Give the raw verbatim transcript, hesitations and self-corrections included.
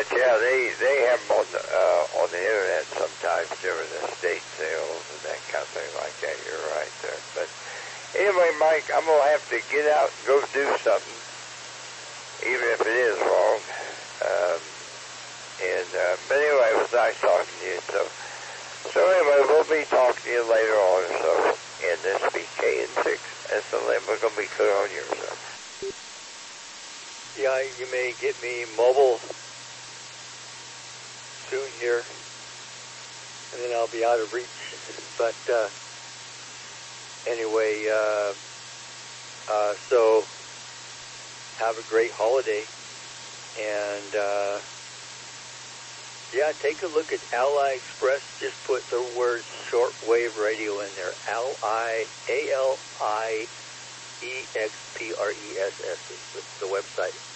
but yeah, they they have them on the uh, on the internet sometimes during estate sales and that kind of thing like that. You're right there. But anyway, Mike, I'm gonna have to get out and go do something, even if it is wrong. Um, and uh, but anyway, it was nice talking to you. So so anyway, we'll be talking to you later on. So and this will be K N six S L M. We're gonna be clear on yours. So. Yeah, you may get me mobile soon here, and then I'll be out of reach. But uh, anyway, uh, uh, so have a great holiday, and uh, yeah, take a look at Ally Express. Just put the word shortwave radio in there. L I A L I E X P R E S S is the, the website.